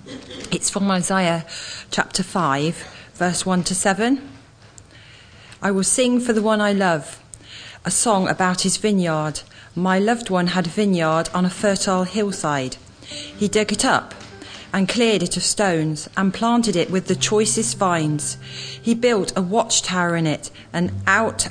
It's from Isaiah chapter 5, verse 1 to 7. I will sing for the one I love, a song about his vineyard. My loved one had a vineyard on a fertile hillside. He dug it up and cleared it of stones and planted it with the choicest vines. He built a watchtower in it and out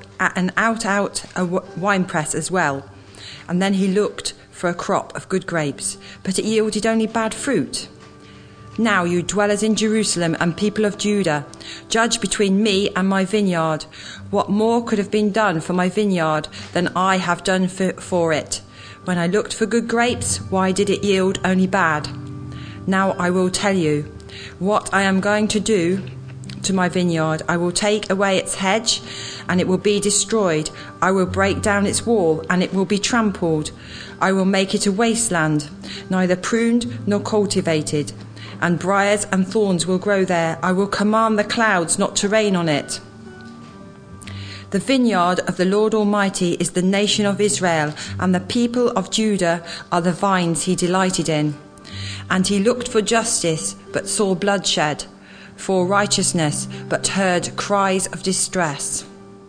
a winepress as well. And then he looked for a crop of good grapes, but it yielded only bad fruit. Now, you dwellers in Jerusalem and people of Judah, judge between me and my vineyard. What more could have been done for my vineyard than I have done for it? When I looked for good grapes, why did it yield only bad? Now I will tell you what I am going to do to my vineyard. I will take away its hedge, and it will be destroyed. I will break down its wall, and it will be trampled. I will make it a wasteland, neither pruned nor cultivated, and briars and thorns will grow there. I will command the clouds not to rain on it. The vineyard of the Lord Almighty is the nation of Israel, and the people of Judah are the vines he delighted in. And he looked for justice, but saw bloodshed, for righteousness, but heard cries of distress.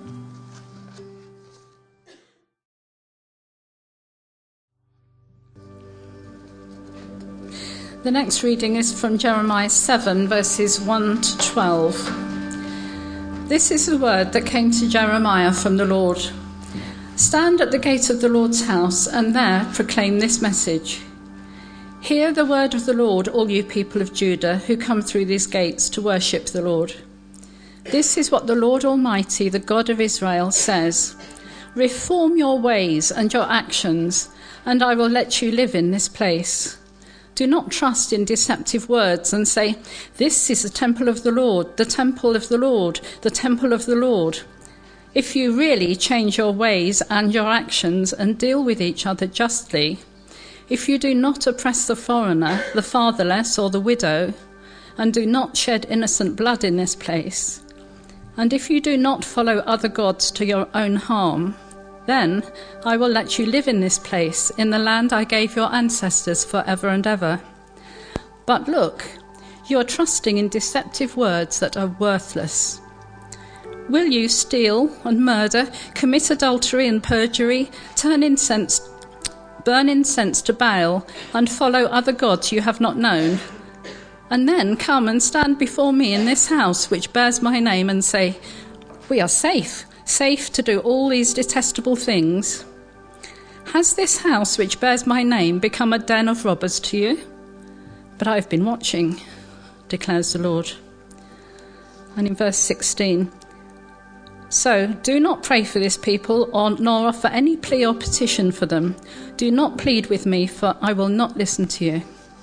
The next reading is from Jeremiah 7, verses 1 to 12. This is the word that came to Jeremiah from the Lord. Stand at the gate of the Lord's house, and there proclaim this message. Hear the word of the Lord, all you people of Judah who come through these gates to worship the Lord. This is what the Lord Almighty, the God of Israel, says. Reform your ways and your actions, and I will let you live in this place. Do not trust in deceptive words and say, this is the temple of the Lord, the temple of the Lord, the temple of the Lord. If you really change your ways and your actions and deal with each other justly, if you do not oppress the foreigner, the fatherless, or the widow, and do not shed innocent blood in this place, and if you do not follow other gods to your own harm, then I will let you live in this place, in the land I gave your ancestors forever and ever. But look, you are trusting in deceptive words that are worthless. Will you steal and murder, commit adultery and perjury, burn incense to Baal, and follow other gods you have not known, and then come and stand before me in this house which bears my name and say, we are safe to do all these detestable things? Has this house which bears my name become a den of robbers to you? But I have been watching, declares the Lord. And in verse 16, so do not pray for this people, nor offer any plea or petition for them. Do not plead with me, for I will not listen to you.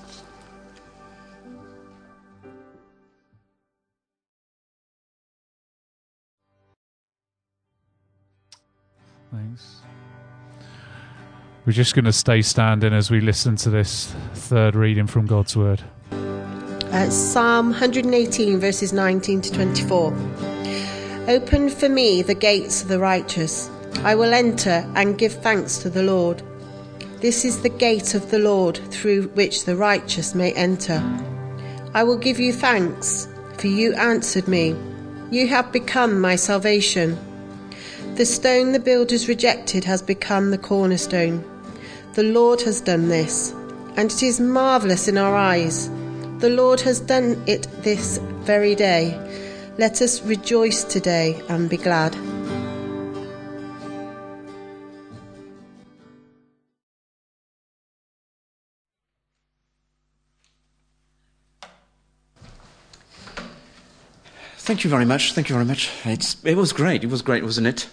Thanks. We're just going to stay standing as we listen to this third reading from God's Word. Psalm 118, verses 19 to 24. Open for me the gates of the righteous. I will enter and give thanks to the Lord. This is the gate of the Lord through which the righteous may enter. I will give you thanks, for you answered me. You have become my salvation. The stone the builders rejected has become the cornerstone. The Lord has done this, and it is marvellous in our eyes. The Lord has done it this very day. Let us rejoice today and be glad. Thank you very much. Thank you very much. It was great. It was great, wasn't it?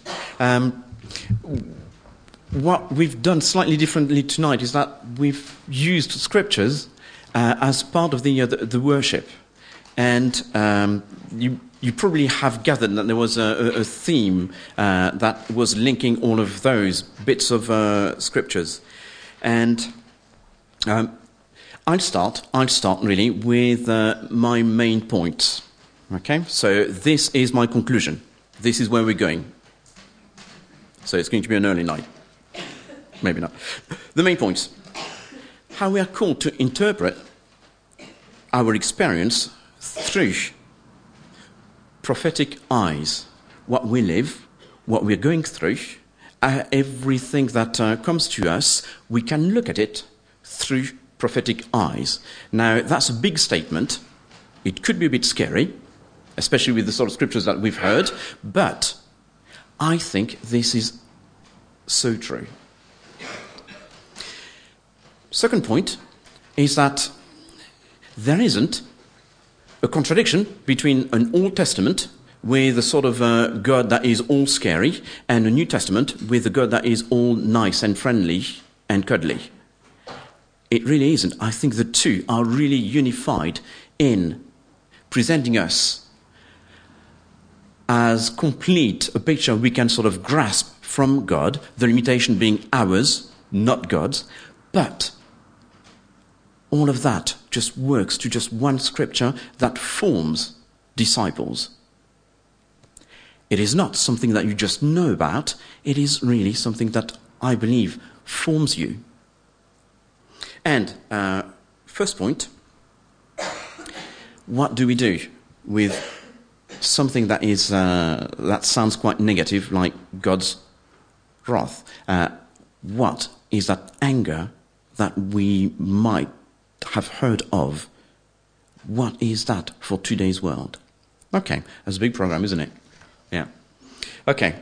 What we've done slightly differently tonight is that we've used scriptures as part of the worship, and you probably have gathered that there was a theme that was linking all of those bits of scriptures, and I'll start really with my main points. Okay, so this is my conclusion. This is where we're going. So it's going to be an early night. Maybe not. The main points. How we are called to interpret our experience through prophetic eyes. What we live, what we're going through, everything that comes to us, we can look at it through prophetic eyes. Now, that's a big statement. It could be a bit scary, especially with the sort of scriptures that we've heard, but I think this is so true. Second point is that there isn't a contradiction between an Old Testament with a sort of God that is all scary and a New Testament with a God that is all nice and friendly and cuddly. It really isn't. I think the two are really unified in presenting us as complete a picture we can sort of grasp from God, the limitation being ours, not God's, but all of that just works to just one scripture that forms disciples. It is not something that you just know about, it is really something that I believe forms you. And first point, what do we do with something that is that sounds quite negative, like God's wrath? What is that anger that we might have heard of? What is that for today's world? Okay, that's a big program, isn't it? Yeah. Okay.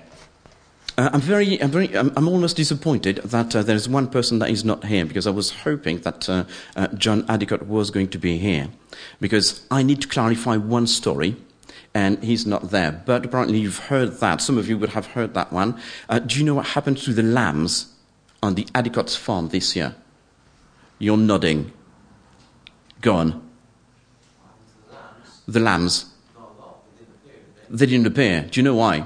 I'm almost disappointed that there's one person that is not here, because I was hoping that John Adicott was going to be here, because I need to clarify one story, and he's not there. But apparently you've heard that. Some of you would have heard that one. Do you know what happened to the lambs on the Adicott's farm this year? You're nodding. Go on. The lambs. They didn't appear. Do you know why?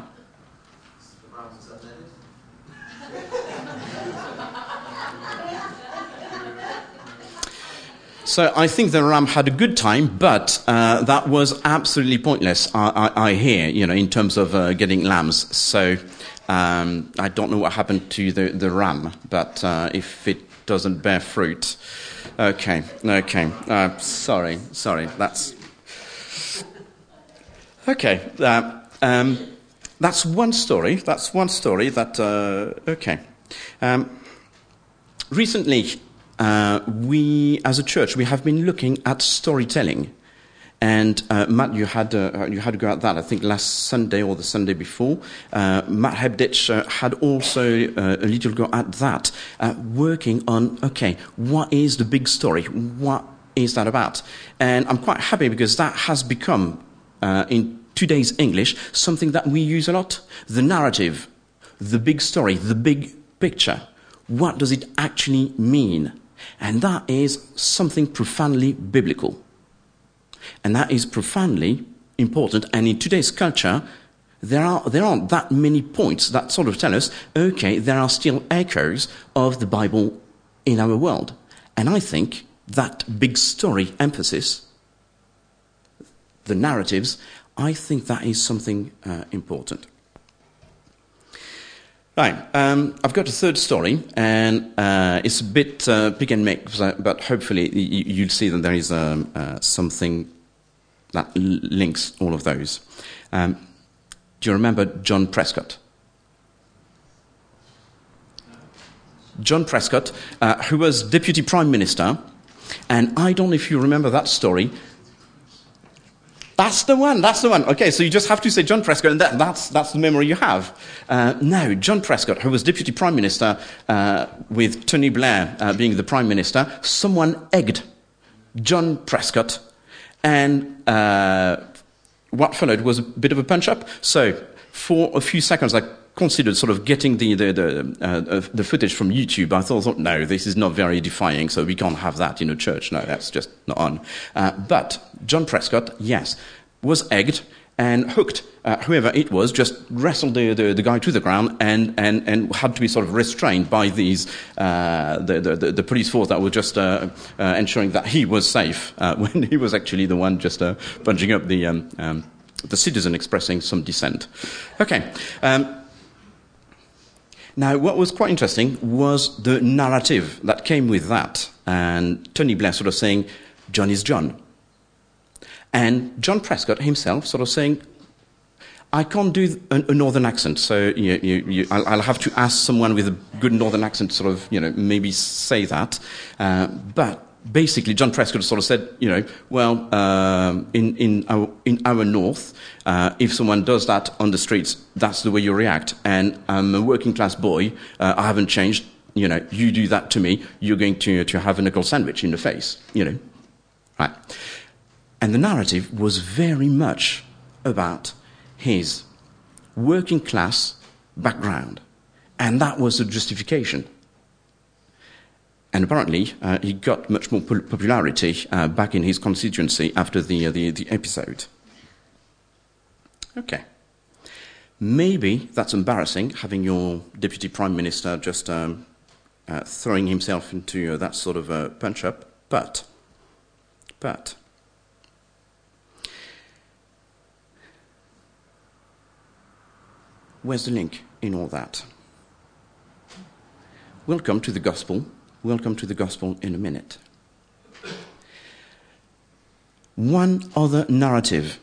So I think the ram had a good time, but that was absolutely pointless, I hear, in terms of getting lambs. So I don't know what happened to the ram, but if it doesn't bear fruit... Okay. Sorry, that's... Okay, that's one story that... Okay. Recently... we, as a church, we have been looking at storytelling, and Matt, you had to go at that. I think last Sunday or the Sunday before, Matt Hebditch had also a little go at that, working on what is the big story? What is that about? And I'm quite happy because that has become in today's English something that we use a lot. The narrative, the big story, the big picture. What does it actually mean? And that is something profoundly biblical. And that is profoundly important. And in today's culture, there aren't that many points that sort of tell us, there are still echoes of the Bible in our world. And I think that big story emphasis, the narratives, I think that is something important. Right, I've got a third story, and it's a bit pick and mix, but hopefully you'll see that there is something that links all of those. Do you remember John Prescott? John Prescott, who was Deputy Prime Minister, and I don't know if you remember that story. That's the one. Okay, so you just have to say John Prescott, and that's the memory you have. Now, John Prescott, who was Deputy Prime Minister with Tony Blair being the Prime Minister, someone egged John Prescott, and what followed was a bit of a punch-up. So, for a few seconds, I considered sort of getting the footage from YouTube. I thought, no, this is not very defying, so we can't have that in a church. No, that's just not on. But John Prescott, yes, was egged and hooked. Whoever it was just wrestled the guy to the ground and had to be sort of restrained by these the police force that were just ensuring that he was safe when he was actually the one just punching up the citizen expressing some dissent. Okay. Now, what was quite interesting was the narrative that came with that. And Tony Blair sort of saying, John is John. And John Prescott himself sort of saying, I can't do a northern accent, so I'll have to ask someone with a good northern accent to sort of, maybe say that. But basically, John Prescott sort of said, well, in our north, if someone does that on the streets, that's the way you react. And I'm a working class boy. I haven't changed. You do that to me, you're going to have a knuckle sandwich in the face. Right. And the narrative was very much about his working class background. And that was the justification. And apparently, he got much more popularity back in his constituency after the episode. Okay. Maybe that's embarrassing, having your deputy prime minister just throwing himself into that sort of punch-up. But where's the link in all that? We'll come to the gospel. We'll come to the gospel in a minute. One other narrative.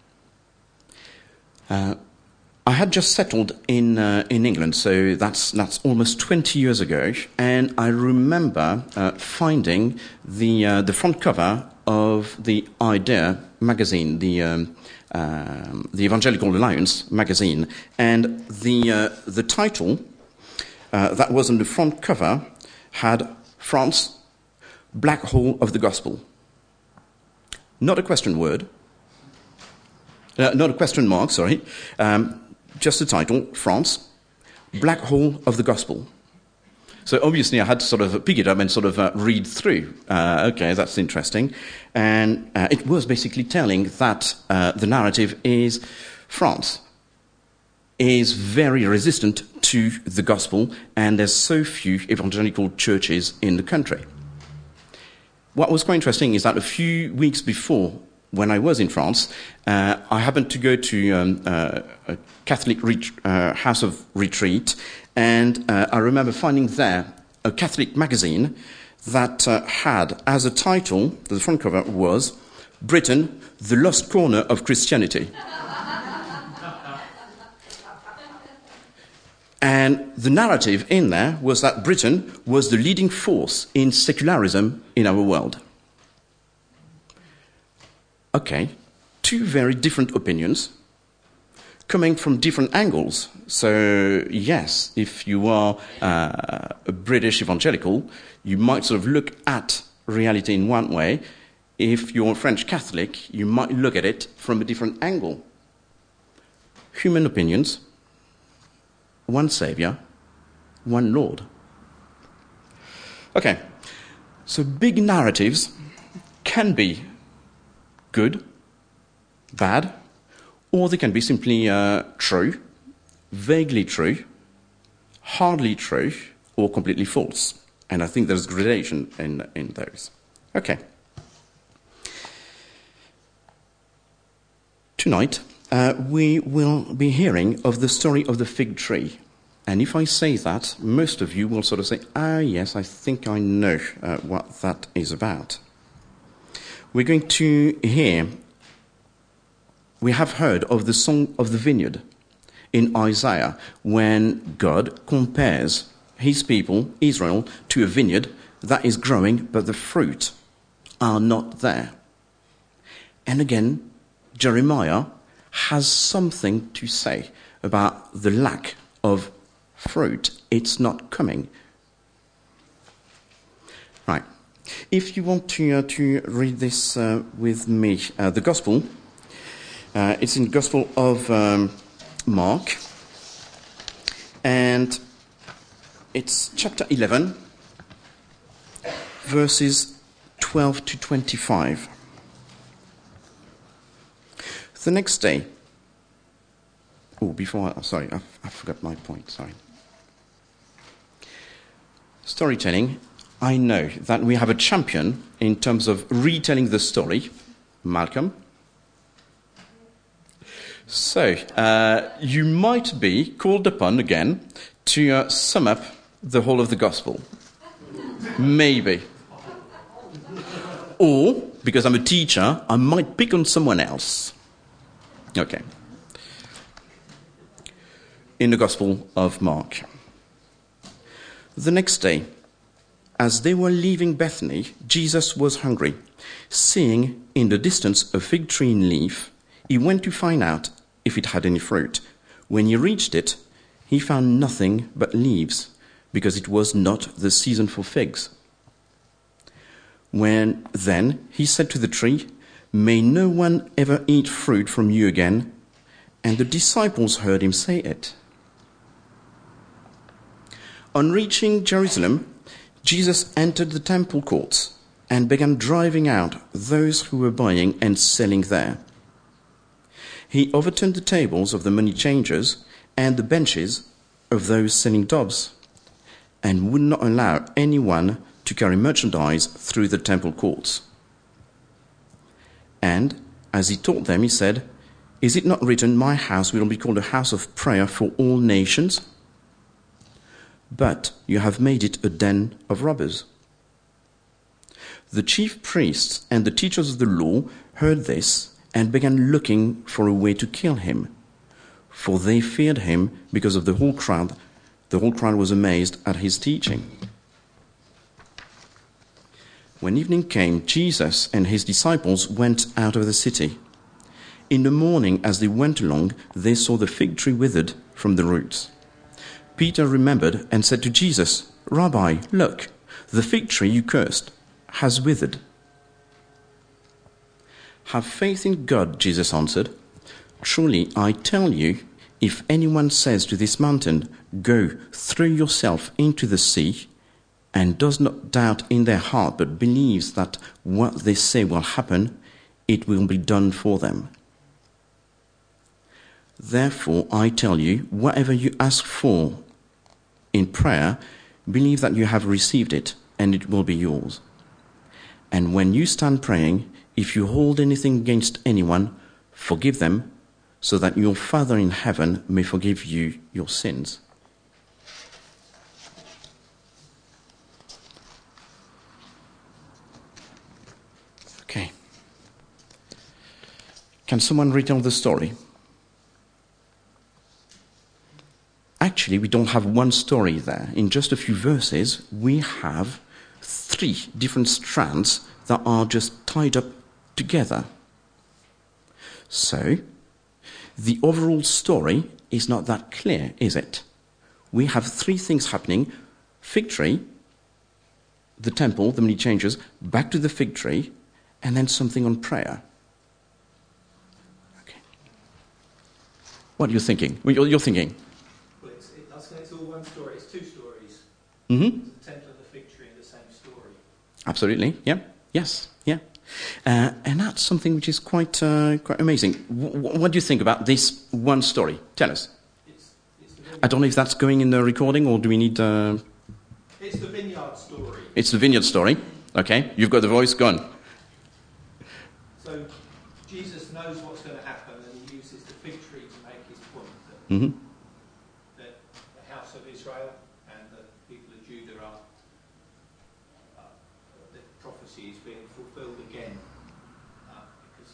I had just settled in England, so that's almost 20 years ago, and I remember finding the front cover of the Idea magazine, the Evangelical Alliance magazine, and the title that was on the front cover had France, Black Hole of the Gospel. Not a question word. Not a question mark, sorry. Just the title, France, Black Hole of the Gospel. So obviously I had to sort of pick it up and sort of read through. Okay, that's interesting. And it was basically telling that the narrative is France is very resistant to the gospel, and there's so few evangelical churches in the country. What was quite interesting is that a few weeks before, when I was in France, I happened to go to a Catholic house of retreat, and I remember finding there a Catholic magazine that had, as a title, the front cover was, Britain, the Lost Corner of Christianity. And the narrative in there was that Britain was the leading force in secularism in our world. Okay, two very different opinions coming from different angles. So, yes, if you are a British evangelical, you might sort of look at reality in one way. If you're a French Catholic, you might look at it from a different angle. Human opinions, one Saviour, one Lord. Okay, so big narratives can be good, bad, or they can be simply true, vaguely true, hardly true, or completely false. And I think there's gradation in those. Okay. Tonight, we will be hearing of the story of the fig tree. And if I say that, most of you will sort of say, yes, I think I know what that is about. We're going to hear, we have heard of the song of the vineyard in Isaiah, when God compares his people, Israel, to a vineyard that is growing, but the fruit are not there. And again, Jeremiah has something to say about the lack of fruit. It's not coming. Right. If you want to read this with me, the Gospel, it's in the Gospel of Mark, and it's chapter 11, verses 12 to 25. The next day, I forgot my point, sorry. Storytelling, I know that we have a champion in terms of retelling the story, Malcolm. So, you might be called upon again to sum up the whole of the Gospel. Maybe. Or, because I'm a teacher, I might pick on someone else. Okay. In the Gospel of Mark. The next day, as they were leaving Bethany, Jesus was hungry. Seeing in the distance a fig tree in leaf, he went to find out if it had any fruit. When he reached it, he found nothing but leaves, because it was not the season for figs. Then he said to the tree, "May no one ever eat fruit from you again." And the disciples heard him say it. On reaching Jerusalem, Jesus entered the temple courts and began driving out those who were buying and selling there. He overturned the tables of the money changers and the benches of those selling doves, and would not allow anyone to carry merchandise through the temple courts. And as he taught them, he said, "Is it not written, 'My house will be called a house of prayer for all nations'? But you have made it a den of robbers." The chief priests and the teachers of the law heard this and began looking for a way to kill him, for they feared him because of the whole crowd. The whole crowd was amazed at his teaching. When evening came, Jesus and his disciples went out of the city. In the morning, as they went along, they saw the fig tree withered from the roots. Peter remembered and said to Jesus, "Rabbi, look, the fig tree you cursed has withered." "Have faith in God," Jesus answered. "Truly, I tell you, if anyone says to this mountain, 'Go, throw yourself into the sea,' and does not doubt in their heart, but believes that what they say will happen, it will be done for them. Therefore, I tell you, whatever you ask for in prayer, believe that you have received it, and it will be yours. And when you stand praying, if you hold anything against anyone, forgive them, so that your Father in heaven may forgive you your sins." Okay. Can someone retell the story? Actually, we don't have one story there. In just a few verses, we have 3 different strands that are just tied up together. So, the overall story is not that clear, is it? We have 3 things happening: fig tree, the temple, the money changers, back to the fig tree, and then something on prayer. Okay. What are you thinking? You're thinking? Well, it's all one story. It's 2 stories. Mm-hmm. The temple and the fig tree are the same story. Absolutely. Yeah. Yes. Yeah. And that's something which is quite amazing. What do you think about this one story? Tell us. It's I don't know if that's going in the recording, or do we need... It's the vineyard story. It's the vineyard story. Okay. You've got the voice. Go on. So Jesus knows what's going to happen, and he uses the fig tree to make his point that, Mm-hmm. that the house of Israel and the people of Judah are the prophecy is being fulfilled again, because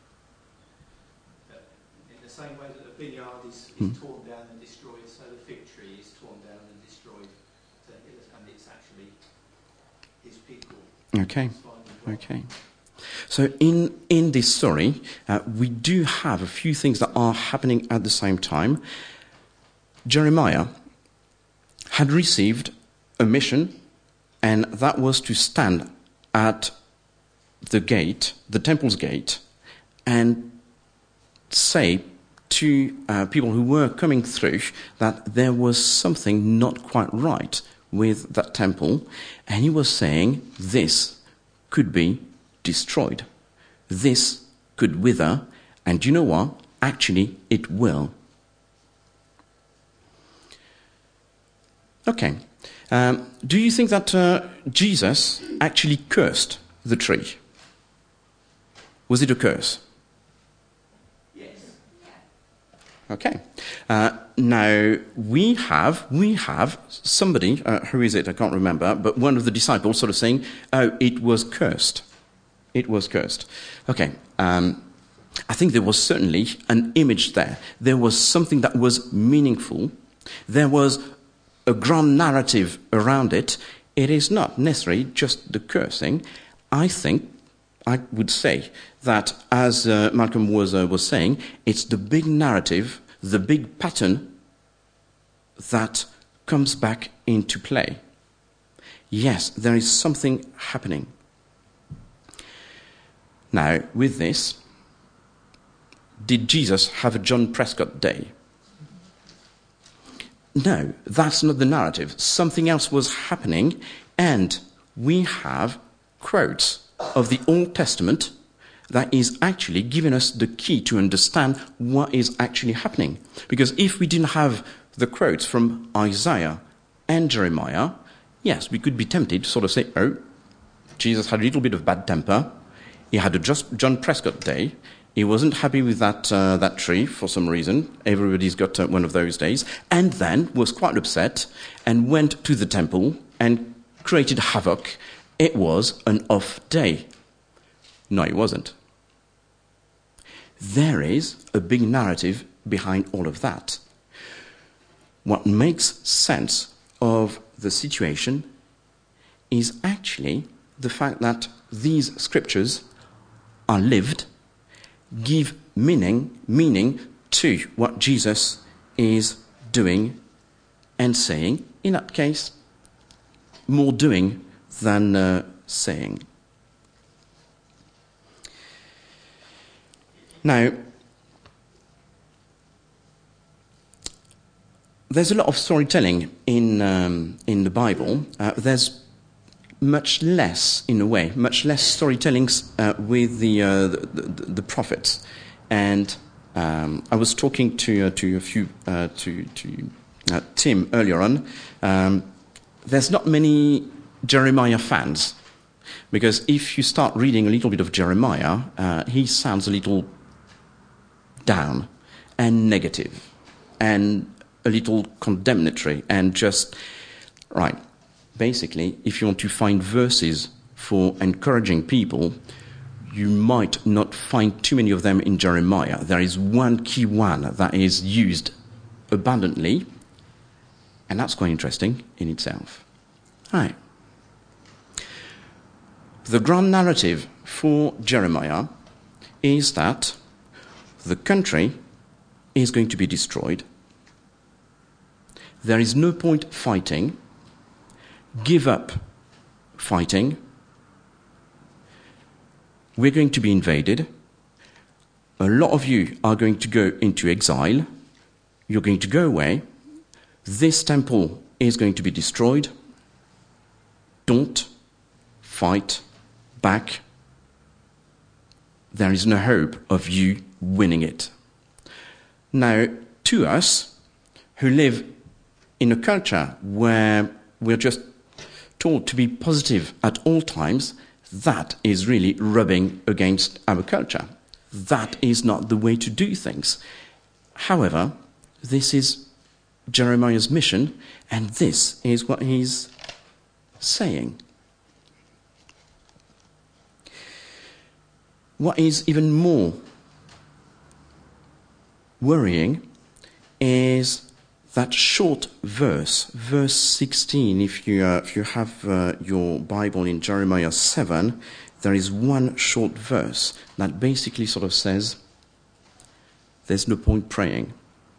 in the same way that the vineyard is torn down and destroyed, so the fig tree is torn down and destroyed, and it's actually his people. Okay. Okay. So in this story, we do have a few things that are happening at the same time. Jeremiah had received a mission, and that was to stand at the gate, the temple's gate, and say to people who were coming through that there was something not quite right with that temple, and he was saying this could be destroyed. This could wither, and you know what? Actually, it will. Okay. Do you think that Jesus actually cursed the tree? Was it a curse? Yes. Okay. Now, we have somebody, who is it? I can't remember, but one of the disciples sort of saying, "Oh, it was cursed." It was cursed. Okay. I think there was certainly an image there. There was something that was meaningful. There was a grand narrative around it. It is not necessarily just the cursing. I would say that, as Malcolm was saying, it's the big narrative, the big pattern that comes back into play. Yes, there is something happening. Now, with this, did Jesus have a John Prescott day? No, that's not the narrative. Something else was happening, and we have quotes of the Old Testament that is actually giving us the key to understand what is actually happening. Because if we didn't have the quotes from Isaiah and Jeremiah, yes, we could be tempted to sort of say, oh, Jesus had a little bit of bad temper. He had a John Prescott day. He wasn't happy with that tree for some reason. Everybody's got one of those days. And then was quite upset and went to the temple and created havoc. It was an off day. No, it wasn't. There is a big narrative behind all of that. What makes sense of the situation is actually the fact that these scriptures are lived, give meaning to what Jesus is doing and saying. In that case, more doing than saying. Now, there's a lot of storytelling in the Bible. There's much less, in a way, storytelling with the prophets. And I was talking to Tim earlier on. There's not many Jeremiah fans, because if you start reading a little bit of Jeremiah, he sounds a little down and negative and a little condemnatory and just, right, basically, if you want to find verses for encouraging people, you might not find too many of them in Jeremiah. There is one key one that is used abundantly, and that's quite interesting in itself. Right. The grand narrative for Jeremiah is that the country is going to be destroyed. There is no point fighting. Give up fighting. We're going to be invaded. A lot of you are going to go into exile. You're going to go away. This temple is going to be destroyed. Don't fight back. There is no hope of you winning it. Now, to us, who live in a culture where we're just told to be positive at all times, that is really rubbing against our culture. That is not the way to do things. However, this is Jeremiah's mission, and this is what he's saying. What is even more worrying is that short verse 16. If you have your Bible in Jeremiah 7, there is one short verse that basically sort of says, there's no point praying.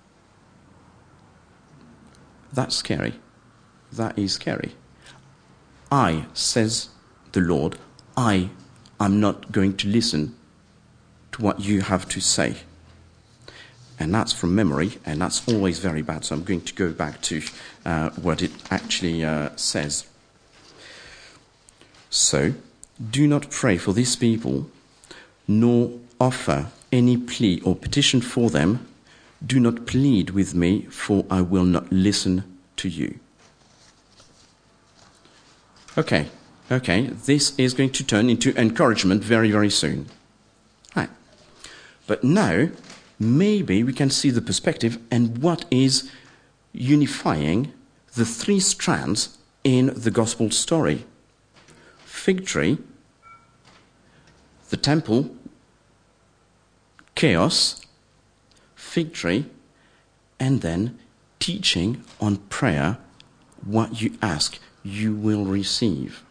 That's scary. That is scary. I, says the Lord, I am not going to listen to what you have to say. And that's from memory, and that's always very bad. So I'm going to go back to what it actually says. So, do not pray for these people, nor offer any plea or petition for them. Do not plead with me, for I will not listen to you. Okay, this is going to turn into encouragement very, very soon. Right. But now, maybe we can see the perspective and what is unifying the three strands in the gospel story. Fig tree, The temple, chaos, fig tree, and then teaching on prayer. What you ask, you will receive.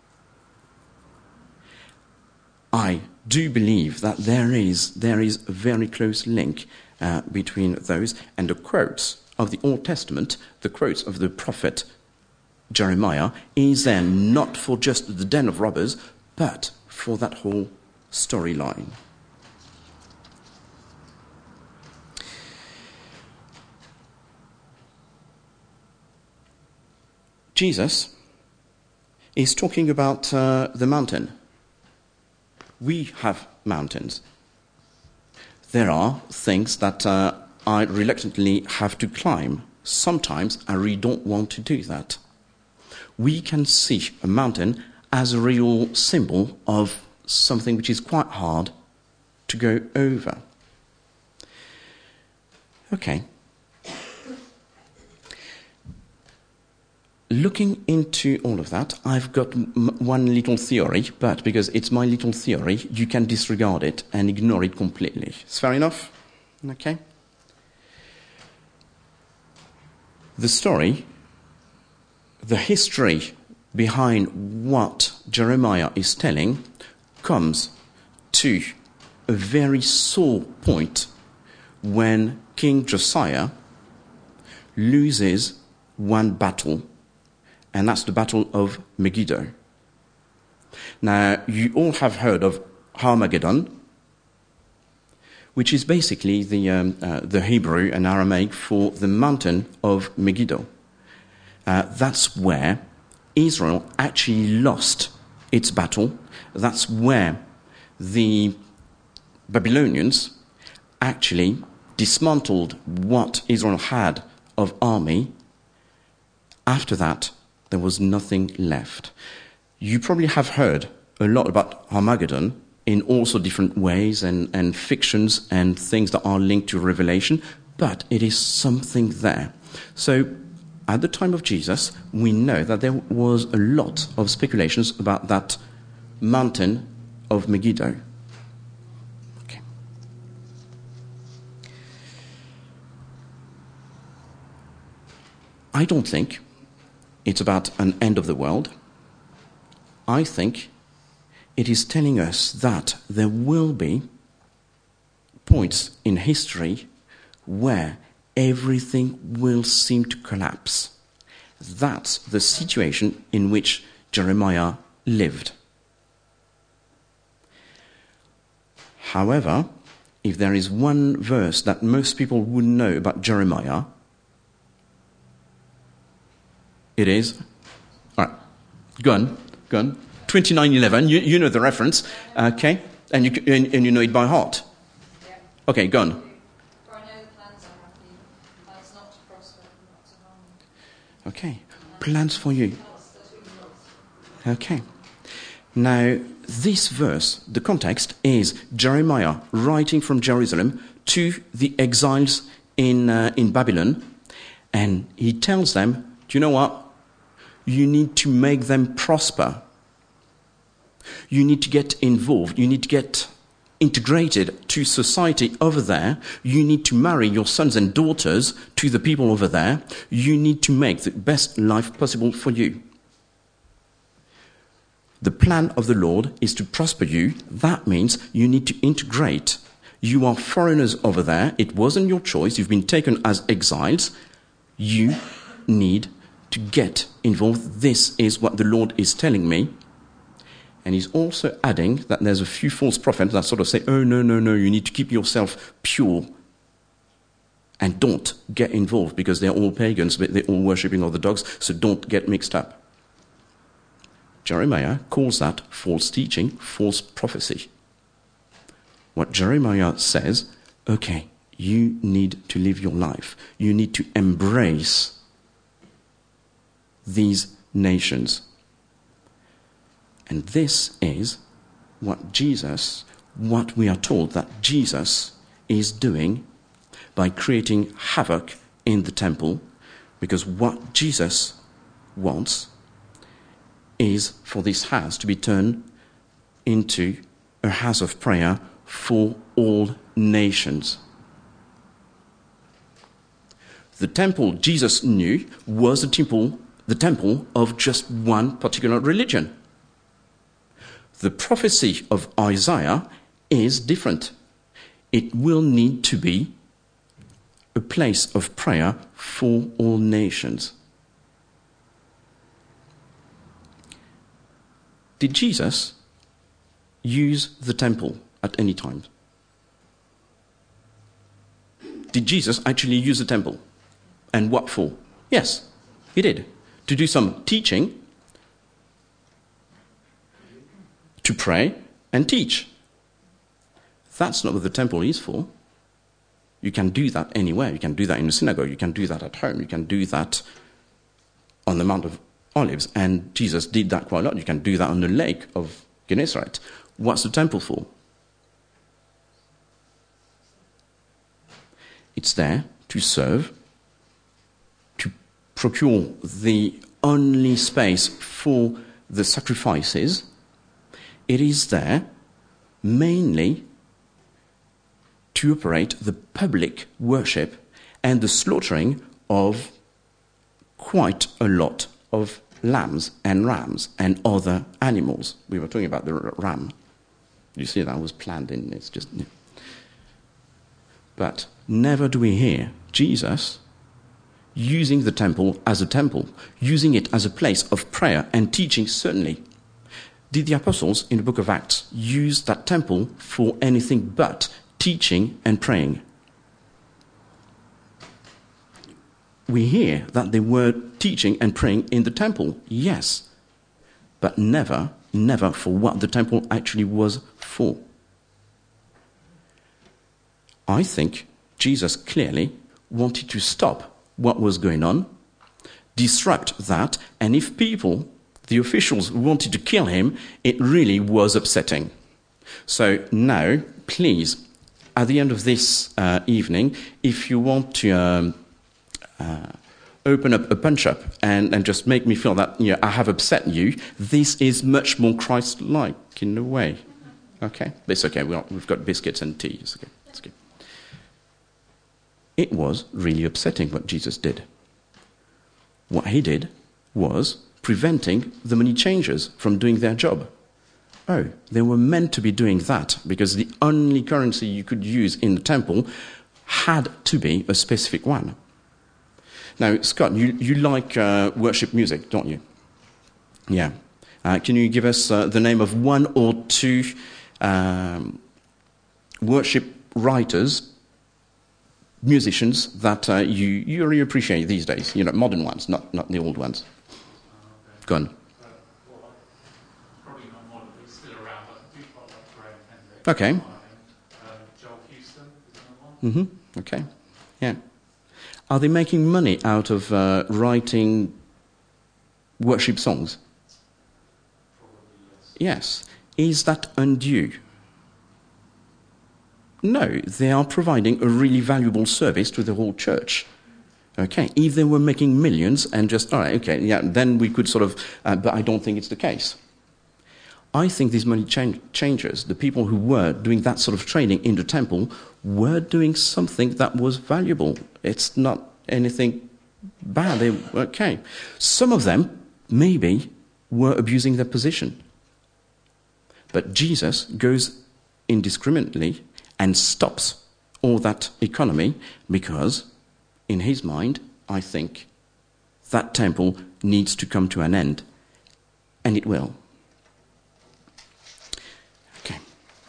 I do believe that there is a very close link between those, and the quotes of the Old Testament, the quotes of the prophet Jeremiah, is there not for just the den of robbers, but for that whole storyline. Jesus is talking about the mountain. We have mountains. There are things that I reluctantly have to climb. Sometimes I really don't want to do that. We can see a mountain as a real symbol of something which is quite hard to go over. Okay. Looking into all of that, I've got one little theory, but because it's my little theory, you can disregard it and ignore it completely. It's fair enough? Okay. The story, the history behind what Jeremiah is telling comes to a very sore point when King Josiah loses one battle, and that's the Battle of Megiddo. Now, you all have heard of Armageddon, which is basically the Hebrew and Aramaic for the mountain of Megiddo. That's where Israel actually lost its battle. That's where the Babylonians actually dismantled what Israel had of army. After that, there was nothing left. You probably have heard a lot about Armageddon in also different ways and fictions and things that are linked to Revelation, but it is something there. So at the time of Jesus, we know that there was a lot of speculations about that mountain of Megiddo. Okay. I don't think it's about an end of the world. I think it is telling us that there will be points in history where everything will seem to collapse. That's the situation in which Jeremiah lived. However, if there is one verse that most people would know about Jeremiah, it is, all right, go on. 29:11. You know the reference, okay, and you know it by heart. Yeah. Okay, go on. For I know the plans I have for you, plans not to prosper, not to harm you. Okay, plans for you. Okay. Now, this verse, the context is Jeremiah writing from Jerusalem to the exiles in Babylon, and he tells them, do you know what? You need to make them prosper. You need to get involved. You need to get integrated to society over there. You need to marry your sons and daughters to the people over there. You need to make the best life possible for you. The plan of the Lord is to prosper you. That means you need to integrate. You are foreigners over there. It wasn't your choice. You've been taken as exiles. You need to get involved. This is what the Lord is telling me. And he's also adding that there's a few false prophets that sort of say, oh, no, you need to keep yourself pure and don't get involved because they're all pagans, but they're all worshipping other dogs, so don't get mixed up. Jeremiah calls that false teaching, false prophecy. What Jeremiah says, okay, you need to live your life. You need to embrace these nations. And this is what we are told that Jesus is doing by creating havoc in the temple, because what Jesus wants is for this house to be turned into a house of prayer for all nations. The temple Jesus knew was the temple of just one particular religion. The prophecy of Isaiah is different. It will need to be a place of prayer for all nations. Did Jesus use the temple at any time? Did Jesus actually use the temple? And what for? Yes, he did. To do some teaching, to pray and teach. That's not what the temple is for. You can do that anywhere. You can do that in a synagogue. You can do that at home. You can do that on the Mount of Olives. And Jesus did that quite a lot. You can do that on the lake of Gennesaret. What's the temple for? It's there to serve, to procure the only space for the sacrifices. It is there mainly to operate the public worship and the slaughtering of quite a lot of lambs and rams and other animals. We were talking about the ram. You see, that was planned in, it's just... But never do we hear Jesus using the temple as a temple, using it as a place of prayer and teaching, certainly. Did the apostles in the book of Acts use that temple for anything but teaching and praying? We hear that they were teaching and praying in the temple, yes, but never for what the temple actually was for. I think Jesus clearly wanted to stop what was going on, disrupt that, and if people, the officials, wanted to kill him, it really was upsetting. So now, please, at the end of this evening, if you want to open up a punch-up and just make me feel that I have upset you, this is much more Christ-like in a way. Okay? It's okay, we've got biscuits and tea. It's okay. It's okay. It was really upsetting what Jesus did. What he did was preventing the money changers from doing their job. Oh, they were meant to be doing that because the only currency you could use in the temple had to be a specific one. Now, Scott, you like worship music, don't you? Yeah. Can you give us the name of one or two worship writers, musicians that you really appreciate these days? Modern ones, not the old ones. Go on. Probably not modern, but still around. But I do quite like Graham Hendrick. Okay. Joel Houston is another one. Mm-hmm. Okay. Yeah. Are they making money out of writing worship songs? Probably Yes. Is that undue? No, they are providing a really valuable service to the whole church. Okay, if they were making millions and just, all right, okay, yeah, then we could sort of, but I don't think it's the case. I think these money changers, the people who were doing that sort of training in the temple, were doing something that was valuable. It's not anything bad. Okay. Some of them, maybe, were abusing their position. But Jesus goes indiscriminately and stops all that economy because, in his mind, I think, that temple needs to come to an end. And it will. Okay.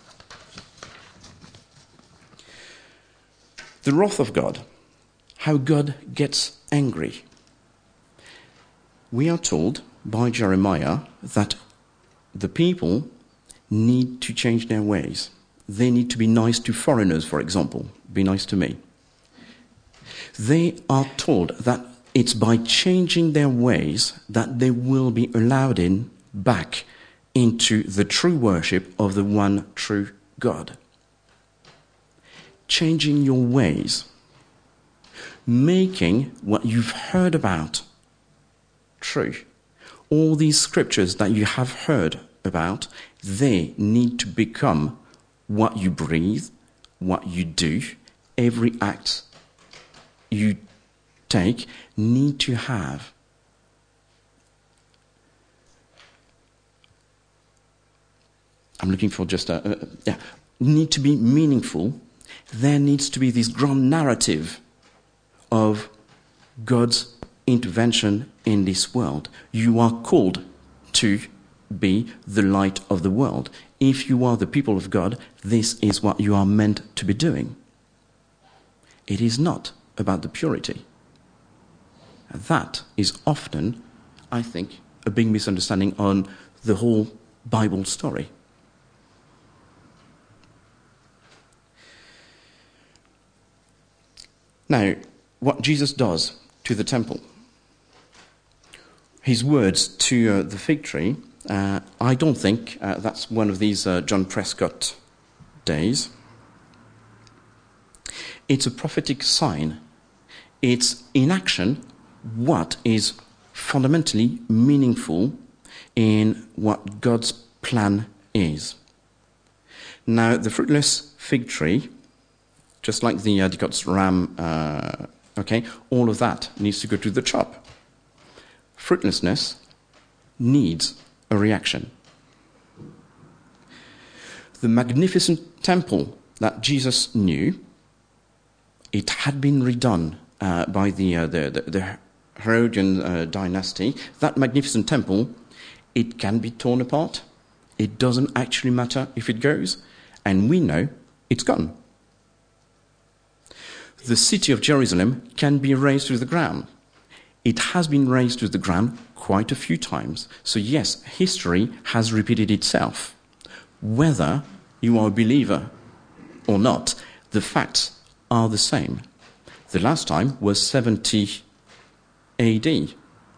The wrath of God. How God gets angry. We are told by Jeremiah that the people need to change their ways. They need to be nice to foreigners, for example. Be nice to me. They are told that it's by changing their ways that they will be allowed back into the true worship of the one true God. Changing your ways. Making what you've heard about true. All these scriptures that you have heard about. They need to become what you breathe, what you do. Every act you take need to have need to be meaningful. There needs to be this grand narrative of God's intervention in this world. You are called to be the light of the world. If you are the people of God, this is what you are meant to be doing. It is not about the purity. That is often, I think, a big misunderstanding on the whole Bible story. Now, what Jesus does to the temple, his words to the fig tree, I don't think that's one of these John Prescott days. It's a prophetic sign. It's in action what is fundamentally meaningful in what God's plan is. Now, the fruitless fig tree, just like the Dicots ram, all of that needs to go to the chop. Fruitlessness needs a reaction. The magnificent temple that Jesus knew, it had been redone by the Herodian dynasty. That magnificent temple, it can be torn apart. It doesn't actually matter if it goes, and we know it's gone. The city of Jerusalem can be razed to the ground. It has been razed to the ground quite a few times. So yes, history has repeated itself. Whether you are a believer or not, the facts are the same. The last time was 70 AD.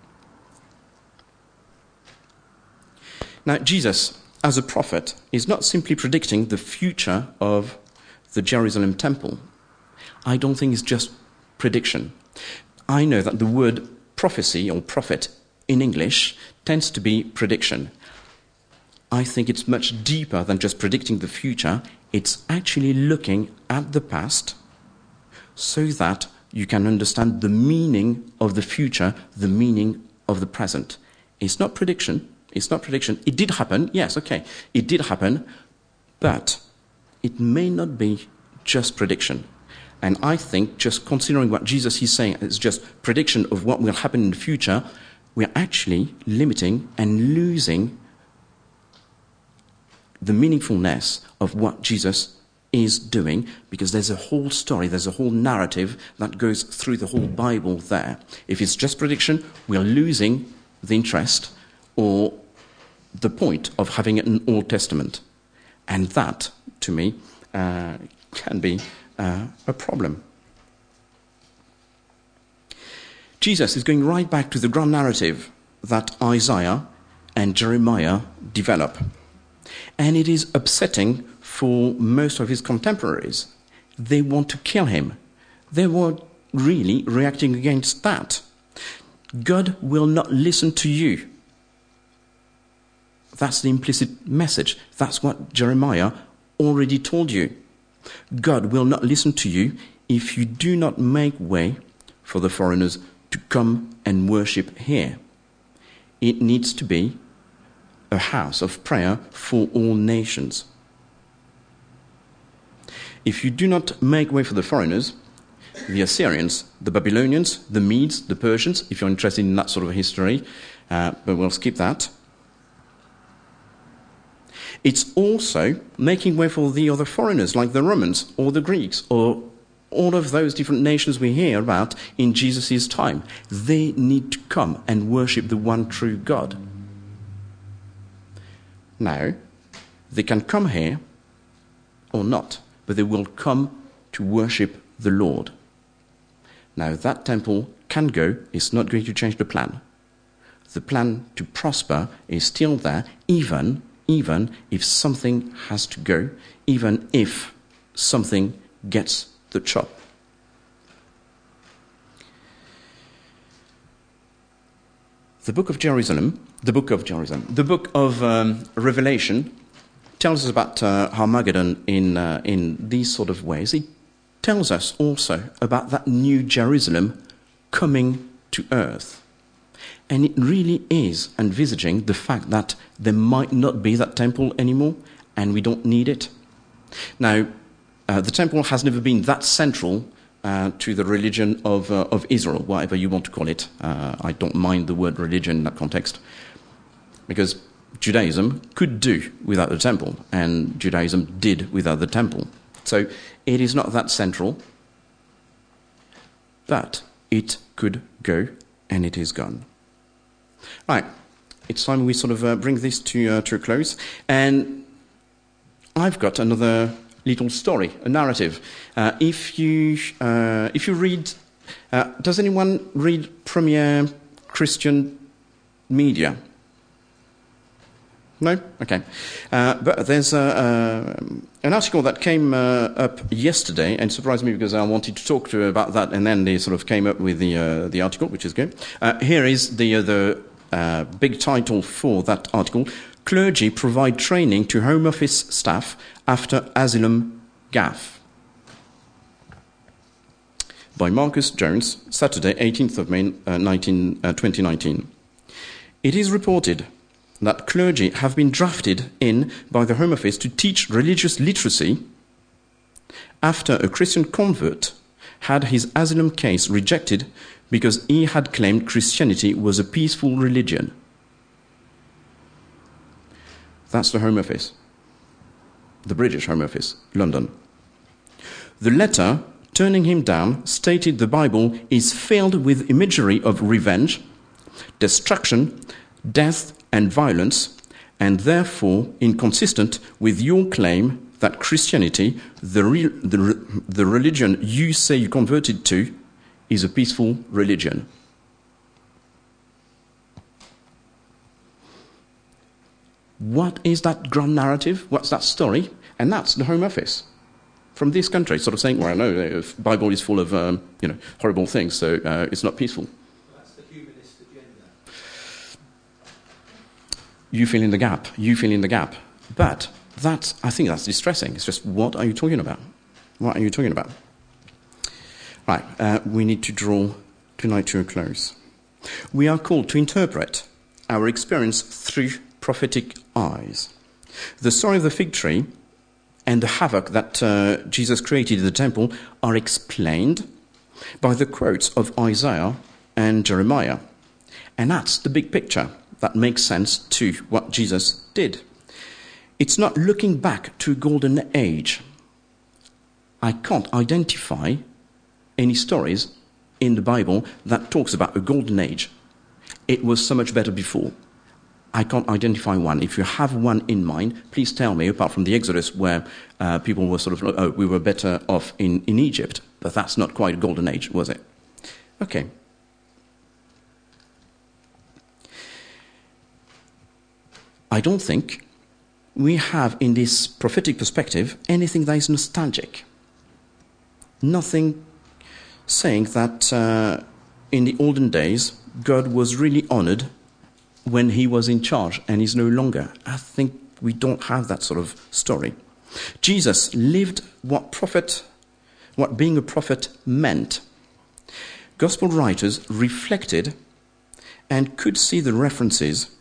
Now, Jesus, as a prophet, is not simply predicting the future of the Jerusalem temple. I don't think it's just prediction. I know that the word prophecy or prophet in English tends to be prediction. I think it's much deeper than just predicting the future. It's actually looking at the past so that you can understand the meaning of the future, the meaning of the present. It's not prediction. It's not prediction. It did happen. Yes, okay. It did happen. But it may not be just prediction. And I think just considering what Jesus is saying is just prediction of what will happen in the future, we're actually limiting and losing the meaningfulness of what Jesus is doing, because there's a whole story, there's a whole narrative that goes through the whole Bible there. If it's just prediction, we're losing the interest or the point of having an Old Testament. And that, to me, can be a problem. Jesus is going right back to the grand narrative that Isaiah and Jeremiah develop. And it is upsetting for most of his contemporaries. They want to kill him. They were really reacting against that. God will not listen to you. That's the implicit message. That's what Jeremiah already told you. God will not listen to you if you do not make way for the foreigners to come and worship here. It needs to be a house of prayer for all nations. If you do not make way for the foreigners, the Assyrians, the Babylonians, the Medes, the Persians, if you're interested in that sort of history, but we'll skip that. It's also making way for the other foreigners, like the Romans or the Greeks or all of those different nations we hear about in Jesus' time. They need to come and worship the one true God. Now, they can come here or not, but they will come to worship the Lord. Now, that temple can go. It's not going to change the plan. The plan to prosper is still there, even if something has to go, even if something gets the chop. The book of Jerusalem the book of Jerusalem. The book of Revelation tells us about Armageddon in these sort of ways. It tells us also about that new Jerusalem coming to earth. And it really is envisaging the fact that there might not be that temple anymore, and we don't need it. Now, the temple has never been that central to the religion of Israel, whatever you want to call it. I don't mind the word religion in that context, because Judaism could do without the temple, and Judaism did without the temple. So it is not that central, but it could go, and it is gone. Right, it's time we sort of bring this to a close, and I've got another little story, a narrative. If you read, does anyone read Premier Christian Media? No? Okay. But there's an article that came up yesterday and surprised me because I wanted to talk to you about that, and then they sort of came up with the article, which is good. Here is the big title for that article: Clergy provide training to Home Office staff after asylum gaffe. By Marcus Jones, Saturday, 18th of May, 2019. It is reported that clergy have been drafted in by the Home Office to teach religious literacy after a Christian convert had his asylum case rejected because he had claimed Christianity was a peaceful religion. That's the Home Office. The British Home Office, London. The letter, turning him down, stated the Bible is filled with imagery of revenge, destruction, death, and violence, and therefore inconsistent with your claim that Christianity, the religion you say you converted to, is a peaceful religion. What is that grand narrative? What's that story? And that's the Home Office from this country, sort of saying, well, no, the Bible is full of horrible things, so it's not peaceful. That's the humanist agenda. You fill in the gap. You fill in the gap. But I think that's distressing. It's just, what are you talking about? What are you talking about? Right, we need to draw tonight to a close. We are called to interpret our experience through prophetic eyes. The story of the fig tree and the havoc that Jesus created in the temple are explained by the quotes of Isaiah and Jeremiah. And that's the big picture that makes sense to what Jesus did. It's not looking back to a golden age. I can't identify any stories in the Bible that talks about a golden age. It was so much better before. I can't identify one. If you have one in mind, please tell me, apart from the Exodus, where people were sort of, oh, we were better off in Egypt. But that's not quite a golden age, was it? Okay. I don't think we have in this prophetic perspective anything that is nostalgic. Nothing saying that in the olden days, God was really honored when he was in charge and is no longer. I think we don't have that sort of story. Jesus lived what being a prophet meant. Gospel writers reflected and could see the references.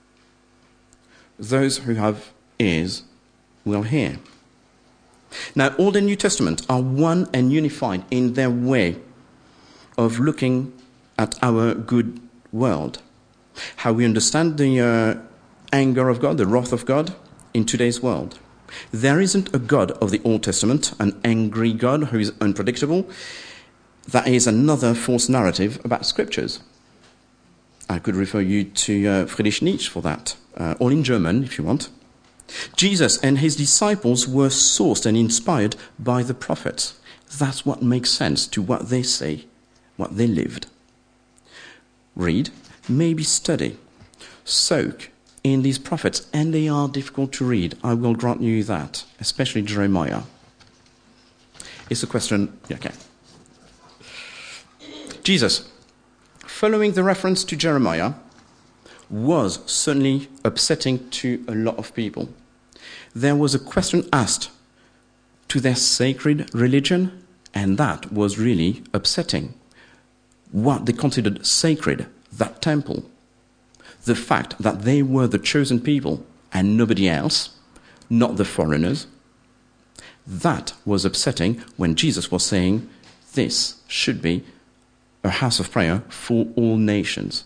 Those who have ears will hear. Now, Old and New Testament are one and unified in their way of looking at our good world. How we understand the anger of God, the wrath of God in today's world. There isn't a God of the Old Testament, an angry God who is unpredictable. That is another false narrative about scriptures. I could refer you to Friedrich Nietzsche for that, or in German if you want. Jesus and his disciples were sourced and inspired by the prophets. That's what makes sense to what they say, what they lived. Read, maybe study, soak in these prophets, and they are difficult to read. I will grant you that, especially Jeremiah. It's a question, okay. Jesus, following the reference to Jeremiah, was certainly upsetting to a lot of people. There was a question asked to their sacred religion, and that was really upsetting. What they considered sacred, that temple, the fact that they were the chosen people and nobody else, not the foreigners, that was upsetting when Jesus was saying this should be a house of prayer for all nations.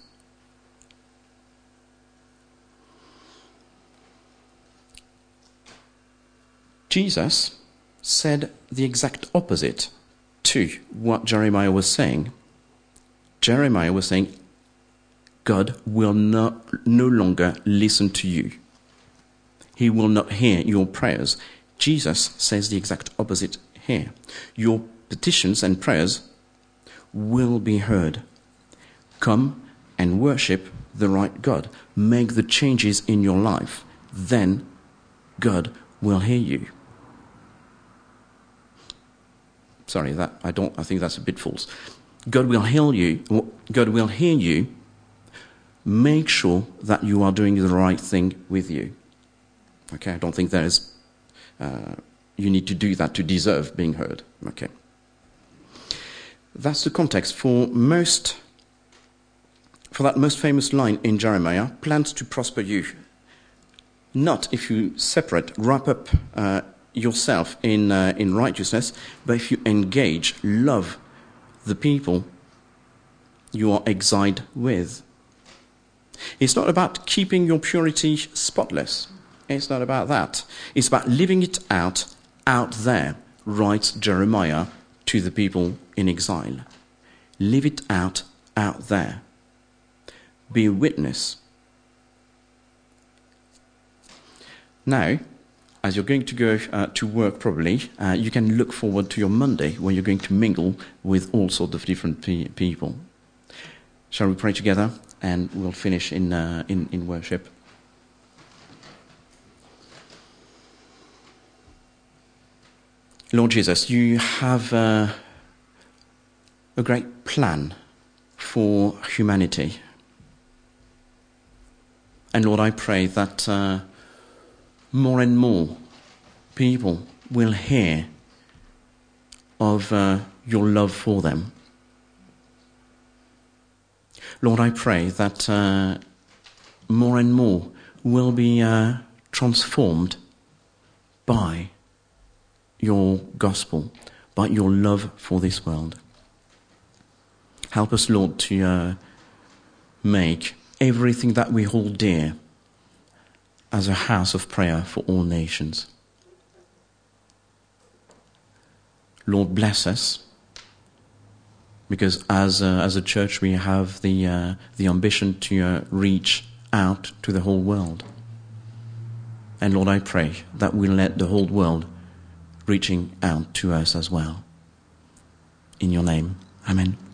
Jesus said the exact opposite to what Jeremiah was saying. Jeremiah was saying, God will no longer listen to you. He will not hear your prayers. Jesus says the exact opposite here. Your petitions and prayers will be heard. Come and worship the right God. Make the changes in your life. Then God will hear you. Sorry, I think that's a bit false. God will heal you. God will hear you. Make sure that you are doing the right thing with you. Okay, I don't think there is. You need to do that to deserve being heard. Okay, that's the context for that most famous line in Jeremiah: "Plans to prosper you." Not if you wrap up yourself in righteousness, but if you engage, love the people you are exiled with. It's not about keeping your purity spotless. It's not about that. It's about living it out there, writes Jeremiah to the people in exile. Live it out there. Be a witness. Now, as you're going to go to work probably, you can look forward to your Monday when you're going to mingle with all sorts of different people. Shall we pray together and we'll finish in worship? Lord Jesus, you have a great plan for humanity. And Lord, I pray that more and more people will hear of your love for them. Lord, I pray that more and more will be transformed by your gospel, by your love for this world. Help us, Lord, to make everything that we hold dear as a house of prayer for all nations. Lord, bless us, because as a church we have the ambition to reach out to the whole world. And Lord, I pray that we'll let the whole world reaching out to us as well. In your name, amen.